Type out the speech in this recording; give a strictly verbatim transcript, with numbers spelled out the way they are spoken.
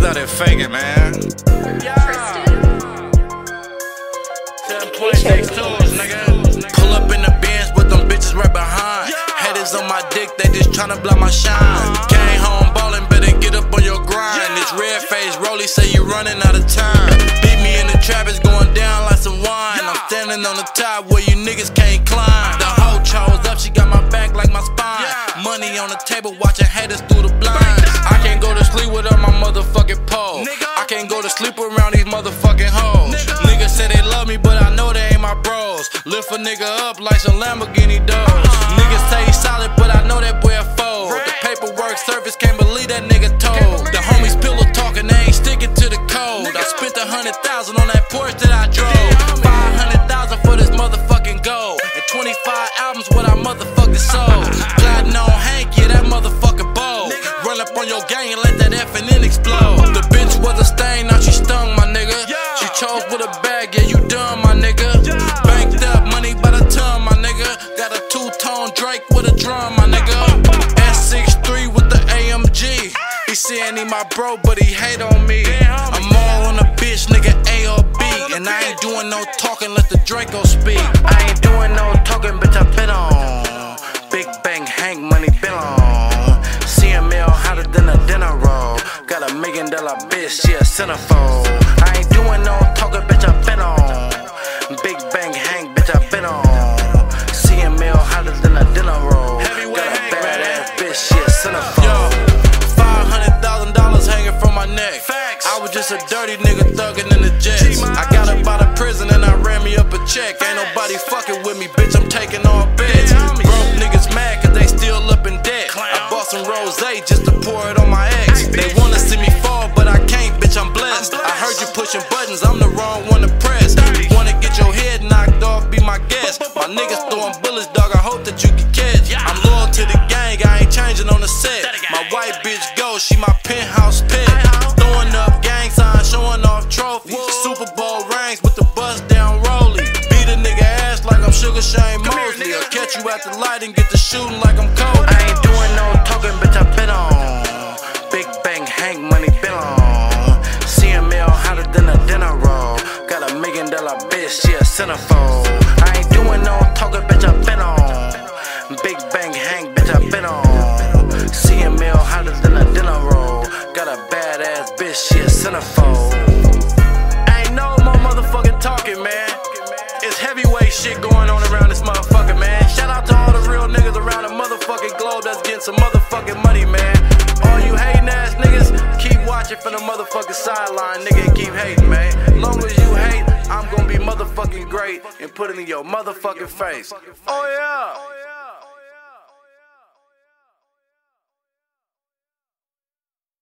out there faking, man. Yeah. ten point six twos, nigga. Pull up in the Benz with them bitches right behind. Haters on my dick, they just tryna block my shine. Came home ballin', better get up on your grind. This red face Rolly say you running out of time. Beat me in the trap, it's going down like some wine. I'm standing on the top where you niggas can't climb. The hoe chose up, she got my back like my spine. Money on the table, watching haters through the blinds. I can't go to sleep without my motherfucking pole. I can't go to sleep around these motherfucking hoes. Niggas say they love me, but I know they ain't my bros. Lift a nigga up like some Lamborghini doors. Niggas say he solid, but I know that boy a fold. The paperwork service, can't believe that nigga told. The homies pillow talking, they ain't sticking to the code. I spent a hundred thousand on that Porsche that I drove. Five hundred thousand for this motherfucking gold. And twenty-five albums what I motherfucking sold. Plotting on Hank, yeah, that motherfucking bold. Run up on your gang and let that F and N explode. The bitch was a stain, now she stung, my nigga. She chose with a bag, yeah, you done, my nigga. Banked up, money by the ton, my nigga. Got a two-tone Drake with a drum, my nigga. S sixty-three with the A M G. He saying he my bro, but he hate on me. I'm all on a bitch, nigga, A or B. And I ain't doing no talking, let the Draco speak. I ain't doing no talking, bitch, I been on. Big Bang Hank, money been on. C M L hotter than a dinner roll. Got a million dollar bitch, she a centerfold. I ain't doing no talking, bitch, I been on. Big Bang Hank, bitch, I been on. C M L hotter than a dinner roll. Got a badass bitch, she a centerfold. Five hundred thousand dollars hanging from my neck. I was just a dirty nigga thugging in the jets. I got up out of prison and I ran me up a check. Ain't nobody fucking with me, bitch, I'm taking all bets. Broke niggas mad cause they still up in debt. I bought some rosé just to pour it on my ex. They wanna see me fall, but I can't, bitch, I'm blessed. I heard you pushing buttons, I'm the wrong one to press. You wanna get your head knocked off, be my guest. My niggas throwing bullets, dog, I hope that you can catch. I'm loyal to the gang, I ain't changing on the set. My white bitch go, she my penthouse pet. Throwing up gang signs, showing off trophies. Super Bowl rings with the bust down rollie. Beat a nigga ass like I'm Sugar Shane Mosley. Or catch you at the light and get the shooting like I'm Kobe. I ain't doing no talking, bitch, I been on. Big Bang Hank, money been on. C M L hotter than a dinner roll. Got a million dollar bitch, she a centerfold. I ain't doing no talking, bitch, I been on. Big Bang Hank, bitch, I been on. C M L hotter than a dinner roll. Got a badass bitch, she a centerfold. Ain't no more motherfucking talking, man. It's heavyweight shit going on around this motherfucker, man. Shout out to all the real niggas around the motherfucking globe that's getting some motherfucking money, man. All you hating ass niggas, keep watching from the motherfucking sideline, nigga, and keep hating, man. Long as you hate, I'm gonna be motherfucking great and put it in your motherfucking face. Oh yeah.